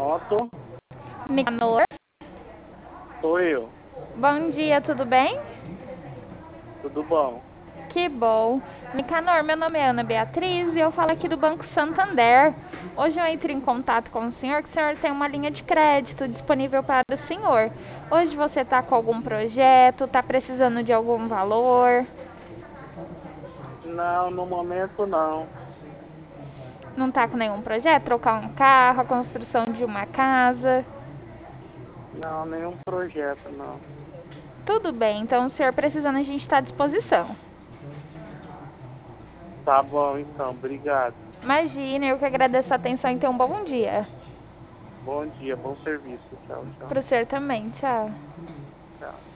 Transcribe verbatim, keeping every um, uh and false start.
Pronto, Nicanor. sou eu. Bom dia, tudo bem? Tudo bom? Que bom. Nicanor, meu nome é Ana Beatriz e eu falo aqui do Banco Santander. Hoje eu entro em contato com o senhor, que o senhor tem uma linha de crédito disponível para o senhor. Hoje você está com algum projeto, está precisando de algum valor? Não, no momento não. Não está com nenhum projeto? Trocar um carro, a construção de uma casa? Não, nenhum projeto, não. Tudo bem, então o senhor precisando a gente está à disposição. Tá bom, então. Obrigado. Imagina, eu que agradeço a atenção e tenha um bom dia. Bom dia, bom serviço. Tchau, tchau. Para o senhor também, tchau. Tchau.